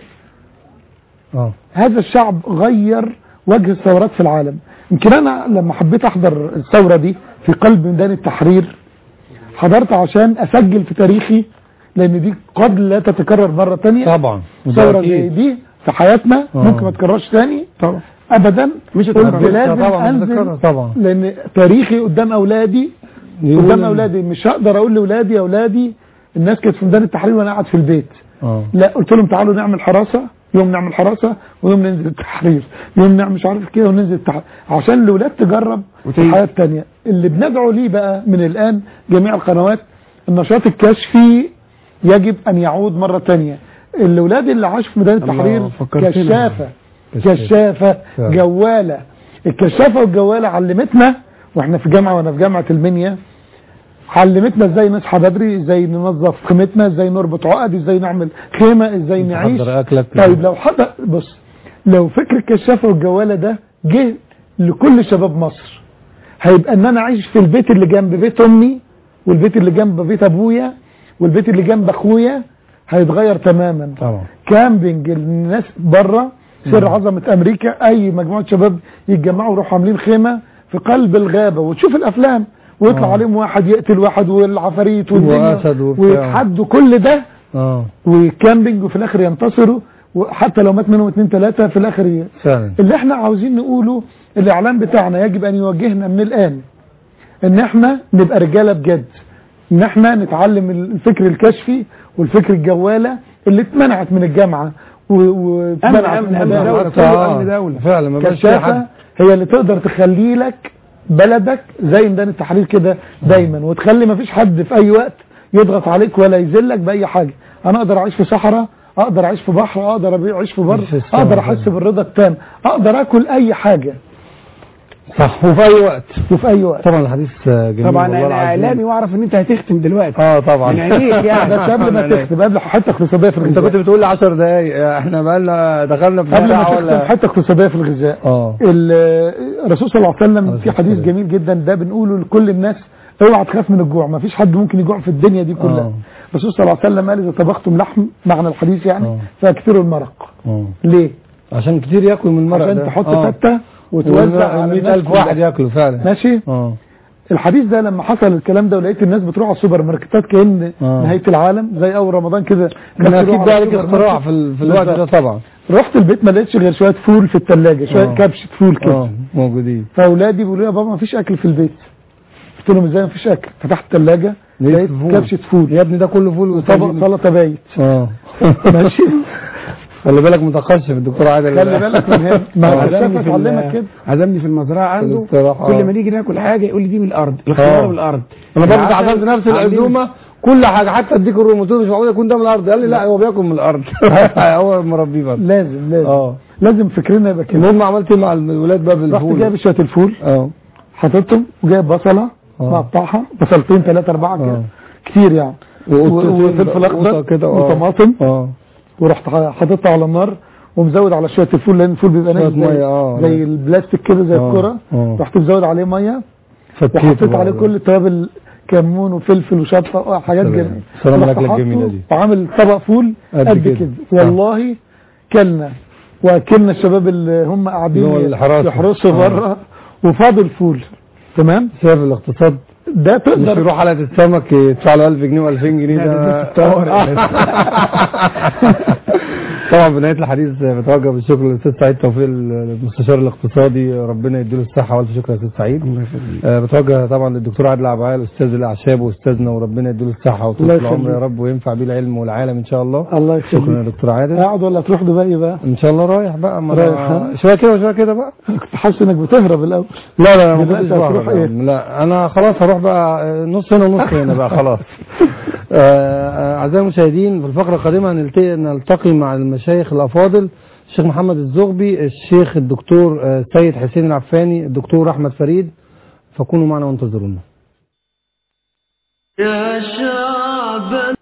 اه هذا الشعب غير وجه الثورات في العالم. يمكن انا لما حبيت احضر الثوره دي في قلب ميدان التحرير حضرت عشان اسجل في تاريخي، لان دي قد لا تتكرر مره ثانيه. طبعا ثوره زي دي في حياتنا آه. ممكن ما تتكررش ثاني طبعا ابدا. مش قلت لازم طبعا انزل طبعا، لان تاريخي قدام اولادي قدام اولادي مش هقدر اقول لاولادي يا اولادي الناس كانت في ميدان التحرير وانا قاعد في البيت. آه. لا قلت لهم تعالوا نعمل حراسه، يوم نعمل حراسه ويوم ننزل التحرير، يوم نعمل مش عارف كده وننزل التحرير، عشان الاولاد تجرب الحياه الثانيه. اللي بندعو ليه بقى من الان جميع القنوات، النشاط الكشفي يجب ان يعود مره ثانيه. الاولاد اللي عاشوا في ميدان التحرير كشافه كشافه جواله، الكشافه والجواله علمتنا واحنا في جامعه وانا في جامعه المنيا، علمتنا ازاي نصحى بدري، ازاي ننظف خيمتنا، ازاي نربط عقد، ازاي نعمل خيمه، ازاي نعيش. طيب لو حد بص لو فكر الكشافه والجواله ده جه لكل شباب مصر، هيبقى ان انا اعيش في البيت اللي جنب بيت امي والبيت اللي جنب بيت ابويا والبيت اللي جنب اخويا، هيتغير تماما. طبعا. كامبينج الناس بره سر عظمه امريكا، اي مجموعه شباب يتجمعوا ويروحوا عاملين خيمه في قلب الغابه وتشوف الافلام ويطلع آه. عليهم واحد يقتل واحد والعفاريت والدنيا ويتحدوا كل ده اه وكامبينج وفي الاخر ينتصروا، وحتى لو مات منهم اثنين ثلاثه في الاخر ي... اللي احنا عاوزين نقوله الاعلام بتاعنا يجب ان يوجهنا من الان ان احنا نبقى رجاله بجد. ان احنا نتعلم الفكر الكشفي والفكر الجوالة اللي اتمنعت من الجامعة واتمنعت من الدولة. فعلا ما بقاش في حد هي اللي تقدر تخلي لك بلدك زي ميدان التحرير كده دايما، وتخلي ما فيش حد في اي وقت يضغط عليك ولا يذلك باي حاجة. انا اقدر اعيش في صحراء، اقدر اعيش في بحر، اقدر اعيش في بر، اقدر احس بالرضا التام، اقدر اكل اي حاجة صح وفي اي وقت وفي اي وقت. طبعا الحديث جميل. طبعا انا اعلامي واعرف ان انت هتختم دلوقتي. اه طبعا من عينيك يعني. بس قبل ما تختم، قبل حته اقتصاديه في الغذاء. انت كنت بتقول لي عشر دقايق، احنا بقالنا دخلنا في قبل ما ساعه ولا تختم حته اقتصاديه في الغذاء. اه الرسول صلى الله عليه وسلم في حديث جميل جدا ده بنقوله لكل الناس، اوعى تخاف من الجوع، ما فيش حد ممكن يجوع في الدنيا دي كلها. آه. الرسول صلى الله عليه وسلم قال اذا طبختم لحم، معنى الحديث يعني فاكثروا المرق. اه ليه؟ عشان كتير ياكلوا من المرق عشان ده. تحط آه. فته وتوزع على مئة ألف واحد ياكلوا فعلا. ماشي. اه الحديث ده لما حصل الكلام ده ولقيت الناس بتروح على السوبر ماركتات كأن آه. نهاية العالم زي اول رمضان كده. كان اكيد ده عليك اختراع في, ال... في الوقت ده طبعا. رحت البيت ما لقيتش غير شويه فول في الثلاجه، شويه آه. كبشه فول كده اه موجودين. فاولادي بيقولوا لي يا بابا ما فيش اكل في البيت. قلت لهم ازاي ما فيش اكل؟ فتحت الثلاجه لقيت كبشه فول. يا ابني ده كله فول وطبق سلطه بايت. اه ماشي. خلي بالك متقشف الدكتور عادل. خلي بالك من هنا، ما الشيف اتعلمك كده. عزمني في المزرعه عنده، كل ما نيجي ناكل حاجه يقول لي دي من الارض، الخيار من الارض. انا برضه عزمت نفس العزومه كل حاجه حتى اديك الروماتول مش معقول يكون ده من الارض. قال لي لا هو بياكل من الارض. هو مربيه برضه. لازم لازم اه لازم فكرنا يبقى كده. المهم عملت ايه مع الولاد بقى بالفول؟ رحت جايب شويه الفول اه حطيتهم وجايب بصله مقطعها بصلتين ثلاثه اربعه كده كتير يعني، وفلفل اخضر وطماطم اه ورحت حاططها على النار ومزود على شويه الفول لان الفول بيبقى ناشف زي, آه. زي البلاستيك كده زي الكره. رحت مزود عليه ميه وحطيت عليه كل التوابل، كمون وفلفل وشطه وحاجات جميله. سلام الاكله الجميله دي. وعامل طبق فول قد كده والله. كلنا واكلنا الشباب اللي هم قاعدين يحرسوا بره وفاضل فول. تمام. شايف الاقتصاد ده تقدر مش يروح حلقة السمك يدفع له ألف جنيه وألفين جنيه ده. طبعا بنهاية الحديث بتوجه بالشكر للاستاذ سعيد توفيق المستشار الاقتصادي، ربنا يديله الصحة والف شكر يا استاذ سعيد. آه بتوجه طبعا للدكتور عادل عبعال استاذ الاعشاب واستاذنا، وربنا يديله الصحة وطول العمر يا رب وينفع بيه العلم والعالم ان شاء الله. الله يخليك. شكرا يا دكتور عادل. قاعد ولا تروح دبي بقى؟ ان شاء الله رايح بقى. رايح شويه كده وشويه كده بقى. كنت حاسس انك بتهرب الاول. لا لا ما كنتش بهرب. إيه؟ لا انا خلاص هروح بقى نص هنا ونص هنا بقى خلاص. اعزائي المشاهدين في الفقره القادمه هنلتقي نلتقي مع المشايخ الافاضل الشيخ محمد الزغبي، الشيخ الدكتور سيد حسين العفاني، الدكتور احمد فريد، فكونوا معنا وانتظرونا. يا شعب